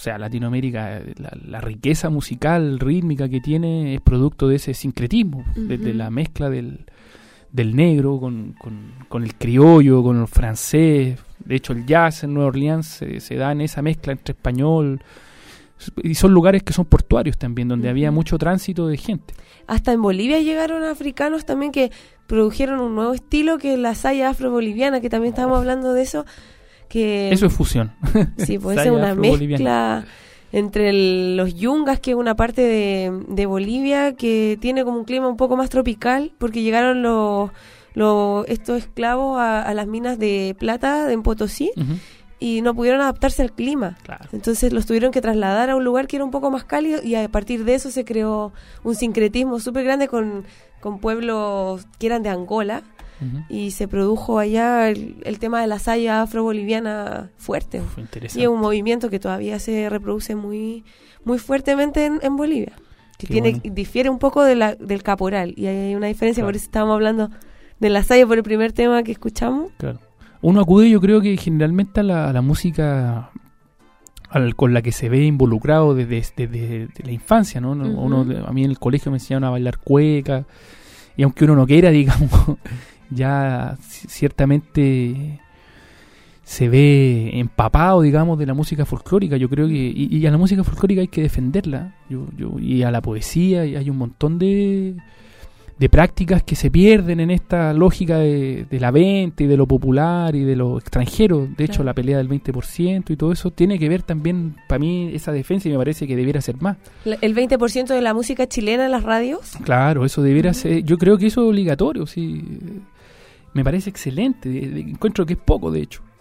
la riqueza musical, rítmica que tiene es producto de ese sincretismo, de la mezcla del negro con el criollo, con el francés. De hecho, el jazz en Nueva Orleans se da en esa mezcla entre español. Y son lugares que son portuarios también, donde había mucho tránsito de gente. Hasta en Bolivia llegaron africanos también que produjeron un nuevo estilo, que es la saya afro-boliviana, que también estábamos hablando de eso. Eso es fusión. Sí, pues es una mezcla entre los yungas, que es una parte de Bolivia que tiene como un clima un poco más tropical, porque llegaron estos esclavos a las minas de plata en Potosí y no pudieron adaptarse al clima. Claro. Entonces los tuvieron que trasladar a un lugar que era un poco más cálido, y a partir de eso se creó un sincretismo súper grande con pueblos que eran de Angola. Y se produjo allá el tema de la saya afro-boliviana fuerte. Y es un movimiento que todavía se reproduce muy, muy fuertemente en Bolivia, que difiere un poco del caporal, y hay una diferencia. Claro. Por eso estábamos hablando de la saya por el primer tema que escuchamos. Claro. Uno acude, yo creo que generalmente a la música con la que se ve involucrado desde la infancia, ¿no? A mí en el colegio me enseñaron a bailar cueca, y aunque uno no quiera, digamos, ya ciertamente se ve empapado, digamos, de la música folclórica. Yo creo que y a la música folclórica hay que defenderla, y a la poesía, y hay un montón de prácticas que se pierden en esta lógica de la venta y de lo popular y de lo extranjero. De hecho, la pelea del 20% y todo eso tiene que ver también, para mí, esa defensa, y me parece que debiera ser más. ¿El 20% de la música chilena en las radios? Claro, eso debiera ser. Yo creo que eso es obligatorio, sí. Me parece excelente. Encuentro que es poco, de hecho.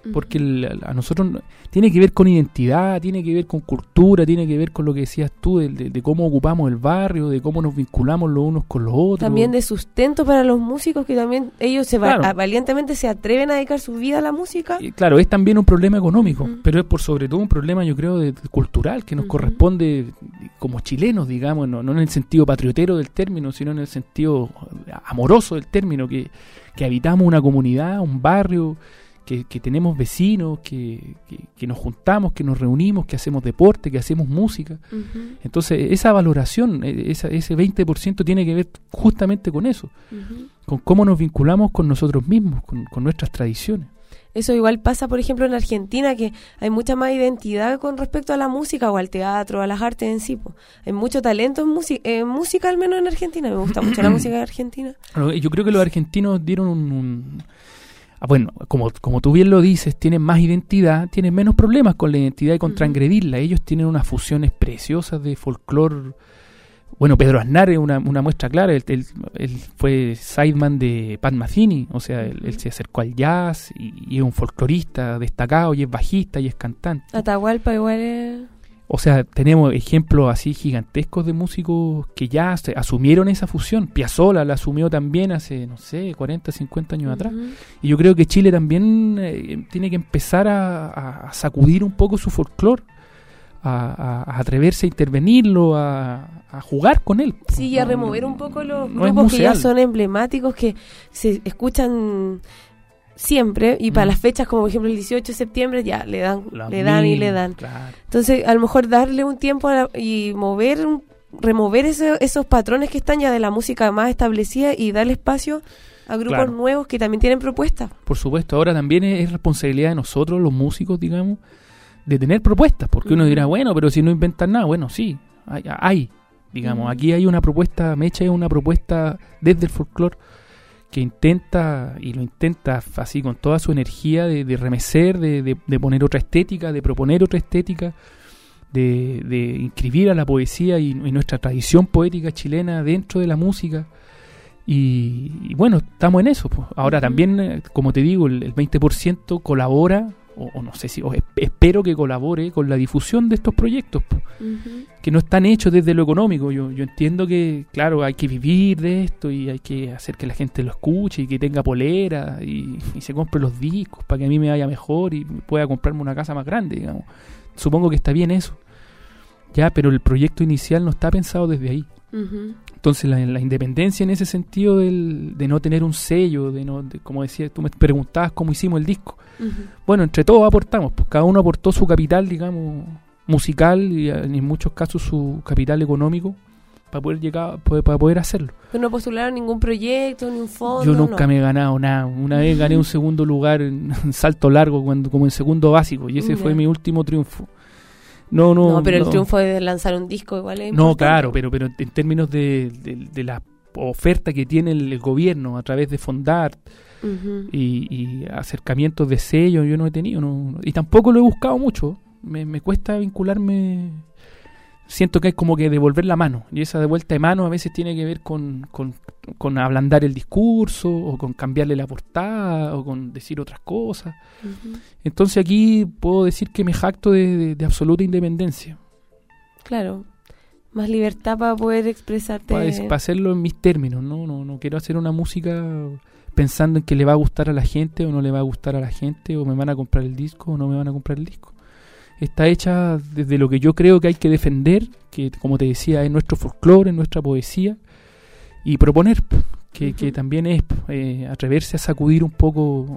porque a nosotros tiene que ver con identidad, tiene que ver con cultura, tiene que ver con lo que decías tú, de cómo ocupamos el barrio, de cómo nos vinculamos los unos con los otros. También de sustento para los músicos, que también ellos valientemente se atreven a dedicar su vida a la música. Claro, es también un problema económico, pero es por sobre todo un problema, yo creo, cultural, que nos corresponde como chilenos, digamos, no en el sentido patriotero del término, sino en el sentido amoroso del término, que habitamos una comunidad, un barrio, que tenemos vecinos, que nos juntamos, que nos reunimos, que hacemos deporte, que hacemos música. Entonces, esa valoración, ese 20% tiene que ver justamente con eso, con cómo nos vinculamos con nosotros mismos, con nuestras tradiciones. Eso igual pasa, por ejemplo, en Argentina, que hay mucha más identidad con respecto a la música o al teatro, a las artes en sí. Hay mucho talento en música, al menos en Argentina. Me gusta mucho la música de Argentina. Yo creo que los argentinos dieron bueno, como tú bien lo dices, tienen más identidad, tienen menos problemas con la identidad y con transgredirla. Ellos tienen unas fusiones preciosas de folclore. Bueno, Pedro Aznar es una muestra clara. Él fue sideman de Pat Metheny, o sea, él se acercó al jazz y es un folclorista destacado, y es bajista y es cantante. Atahualpa igual es... O sea, tenemos ejemplos así gigantescos de músicos que ya asumieron esa fusión. Piazzolla la asumió también hace, 40, 50 años atrás. Y yo creo que Chile también tiene que empezar a sacudir un poco su folclore, a atreverse a intervenirlo, a jugar con él. Sí, y a remover un poco los grupos que ya son emblemáticos, que se escuchan siempre, y para las fechas como por ejemplo el 18 de septiembre ya le dan. Claro. Entonces a lo mejor darle un tiempo y remover esos patrones que están ya de la música más establecida y darle espacio a grupos nuevos que también tienen propuestas. Por supuesto, ahora también es responsabilidad de nosotros, los músicos, digamos, de tener propuestas, porque uno dirá, bueno, pero si no inventan nada, bueno, sí, hay digamos, aquí hay una propuesta, Mecha es una propuesta desde el folclore que intenta así con toda su energía de remecer, de poner otra estética, de proponer otra estética, de inscribir a la poesía y nuestra tradición poética chilena dentro de la música. Y bueno, estamos en eso, pues. Ahora también, como te digo, el 20% colabora, o no sé si, espero que colabore con la difusión de estos proyectos, que no están hechos desde lo económico. Yo entiendo que, claro, hay que vivir de esto y hay que hacer que la gente lo escuche y que tenga polera y se compre los discos para que a mí me vaya mejor y pueda comprarme una casa más grande, digamos. Supongo que está bien eso, ya, pero el proyecto inicial no está pensado desde ahí. Entonces la independencia en ese sentido de no tener un sello, como decía, tú me preguntabas cómo hicimos el disco. Bueno, entre todos aportamos, pues cada uno aportó su capital, digamos, musical, y en muchos casos su capital económico para poder hacerlo. ¿Pero no postularon ningún proyecto, ni un fondo? Yo nunca me he ganado nada. Una vez gané un segundo lugar en salto largo, como en segundo básico, y ese fue mi último triunfo. No, pero el triunfo de lanzar un disco igual es importante. No, claro, pero en términos de la oferta que tiene el gobierno a través de Fondart y acercamientos de sello, yo no he tenido, y tampoco lo he buscado mucho. Me cuesta vincularme. Siento que es como que devolver la mano, y esa devuelta de mano a veces tiene que ver con ablandar el discurso, o con cambiarle la portada, o con decir otras cosas. Entonces aquí puedo decir que me jacto de absoluta independencia. Claro, más libertad para poder expresarte. Para hacerlo en mis términos, no quiero hacer una música pensando en que le va a gustar a la gente o no le va a gustar a la gente, o me van a comprar el disco o no me van a comprar el disco. Está hecha desde lo que yo creo que hay que defender, que como te decía, es nuestro folclore, es nuestra poesía, y proponer que también es atreverse a sacudir un poco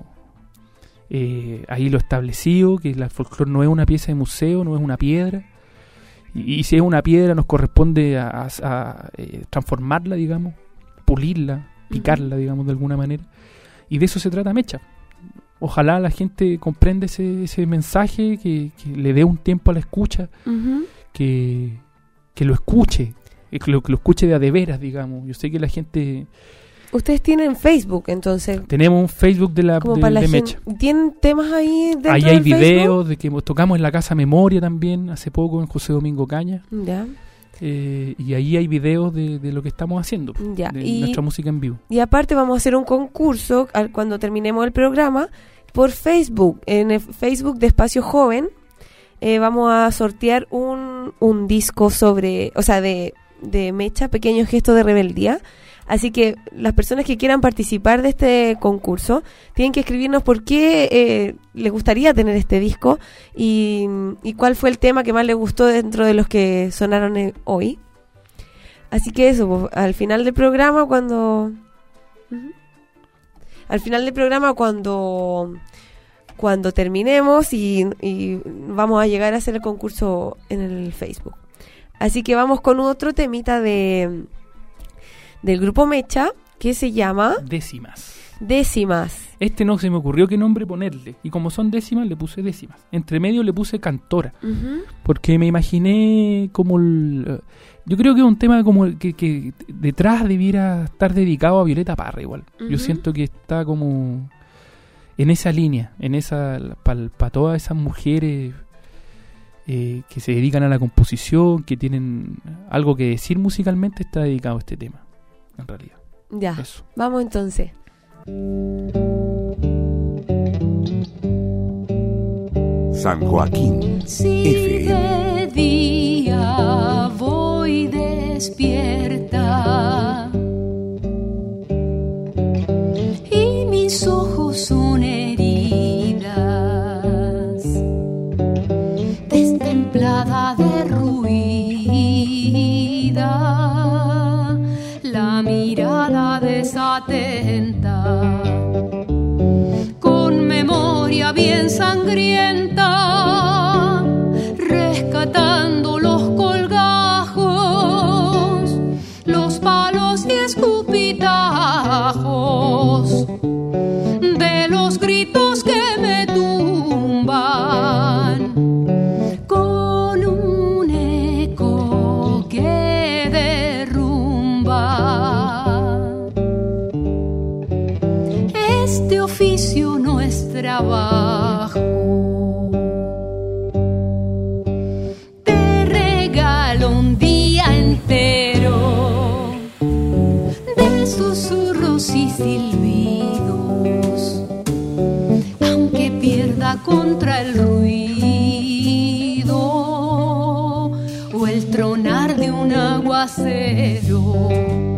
ahí lo establecido, que el folclore no es una pieza de museo, no es una piedra, y si es una piedra nos corresponde a transformarla, digamos, pulirla, picarla, digamos, de alguna manera, y de eso se trata Mecha. Ojalá la gente comprenda ese mensaje, que le dé un tiempo a la escucha, que lo escuche, que lo escuche de a de veras, digamos. Yo sé que la gente... Ustedes tienen Facebook, entonces. Tenemos un Facebook de Mecha. ¿Tienen temas ahí dentro ahí del hay videos Facebook? de que tocamos en la Casa Memoria también, hace poco, en José Domingo Caña. Ya. Y ahí hay videos de lo que estamos haciendo, de nuestra música en vivo. Y aparte vamos a hacer un concurso cuando terminemos el programa, por Facebook. En el Facebook de Espacio Joven vamos a sortear un disco de Mecha, Pequeños Gestos de Rebeldía. Así que las personas que quieran participar de este concurso tienen que escribirnos por qué les gustaría tener este disco y cuál fue el tema que más les gustó dentro de los que sonaron hoy. Así que eso, pues, al final del programa cuando terminemos y vamos a llegar a hacer el concurso en el Facebook. Así que vamos con otro temita del grupo Mecha que se llama Décimas. Este no se me ocurrió qué nombre ponerle, y como son décimas le puse décimas. Entre medio le puse cantora, porque me imaginé como yo creo que es un tema como que detrás debiera estar dedicado a Violeta Parra igual. Yo siento que está como en esa línea, para todas esas mujeres que se dedican a la composición, que tienen algo que decir musicalmente, está dedicado a este tema, en realidad. Ya, eso. Vamos entonces. San Joaquín Si FM. de día voy despierta y mis ojos son heridas, destemplada, derruida, la mirada desatenta, con memoria bien sangrienta, rescatando los colgajos, los palos y escupitajos de los gritos que me tumban, con un eco que derrumba. Este oficio no es trabajo. Te regalo un día entero de susurros y silbidos, aunque pierda contra el ruido o el tronar de un aguacero,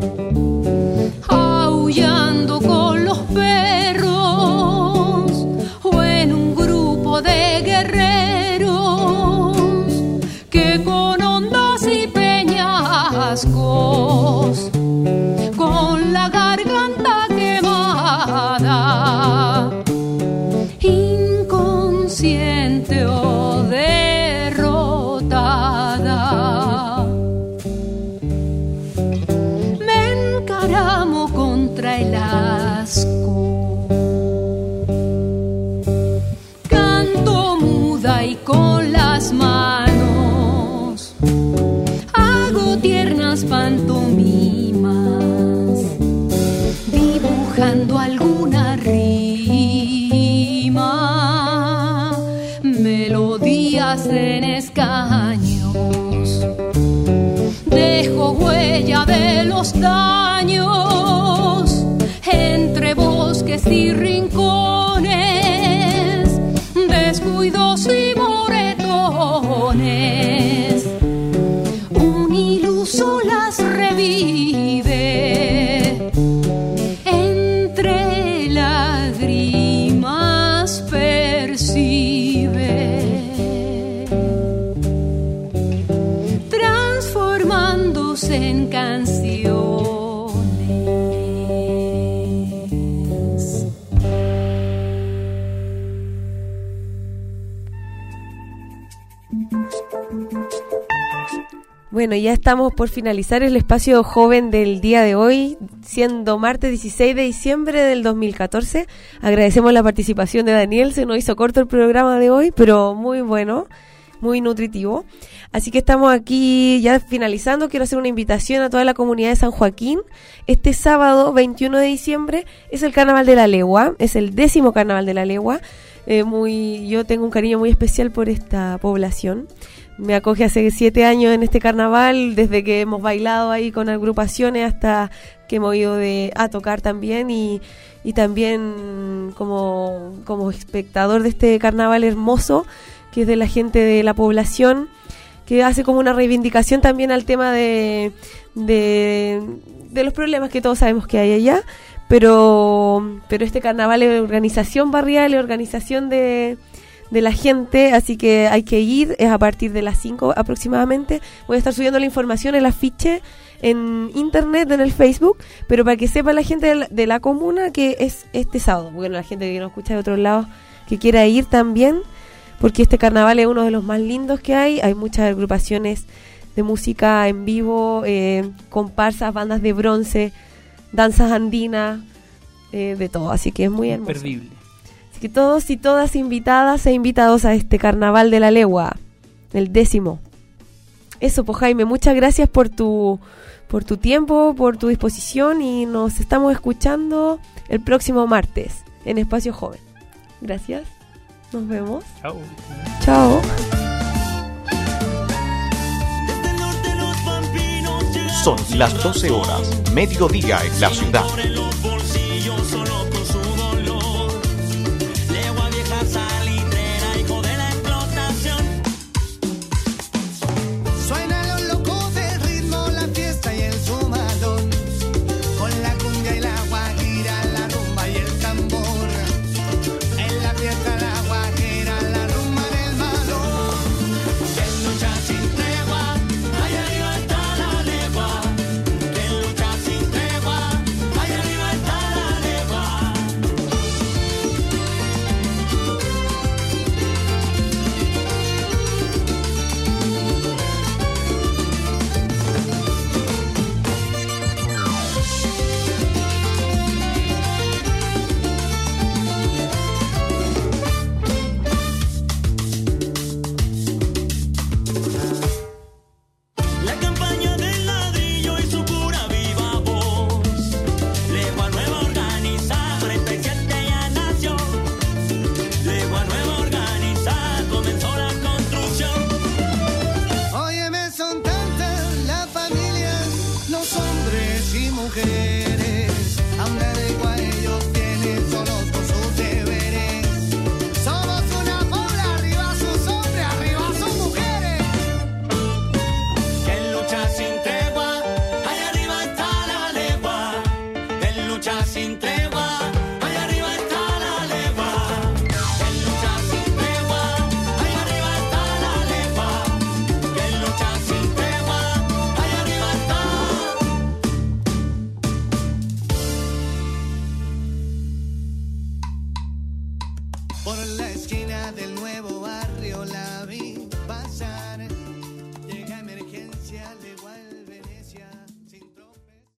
aullando con los perros o en un grupo de guerreros que con ondas y peñascos, con la garganta quemada, inconsciente o derrotada, me encaramo contra el asco, canto muda y con las manos hago tiernas pantomimas, dibujando alguna rima, melodías en escaños, dejo huella de los daños entre bosques y rincones, descuidos y moretones. Un iluso las revive, entre lágrimas percibe, transformándose en canciones. Bueno, ya estamos por finalizar el espacio joven del día de hoy, siendo martes 16 de diciembre del 2014. Agradecemos la participación de Daniel, se nos hizo corto el programa de hoy, pero muy bueno, muy nutritivo. Así que estamos aquí ya finalizando. Quiero hacer una invitación a toda la comunidad de San Joaquín. Este sábado 21 de diciembre es el Carnaval de la Legua, es el 10º Carnaval de la Legua. Yo tengo un cariño muy especial por esta población me acoge hace 7 años en este carnaval, desde que hemos bailado ahí con agrupaciones hasta que hemos ido a tocar también y también como espectador de este carnaval hermoso que es de la gente de la población, que hace como una reivindicación también al tema de los problemas que todos sabemos que hay allá, pero este carnaval es organización barrial, es organización de la gente, así que hay que ir, es a partir de las 5 aproximadamente. Voy a estar subiendo la información, el afiche en internet, en el Facebook, pero para que sepa la gente de la comuna que es este sábado, bueno, la gente que nos escucha de otros lados que quiera ir también, porque este carnaval es uno de los más lindos que hay muchas agrupaciones de música en vivo, comparsas, bandas de bronce, danzas andinas, de todo, así que es muy hermoso. Imperdible. Así que todos y todas invitadas e invitados a este carnaval de la legua, el 10º. Eso, pues Jaime, muchas gracias por tu tiempo, por tu disposición y nos estamos escuchando el próximo martes en Espacio Joven. Gracias, nos vemos. Chao. Chao. Son las 12 horas, mediodía en la ciudad.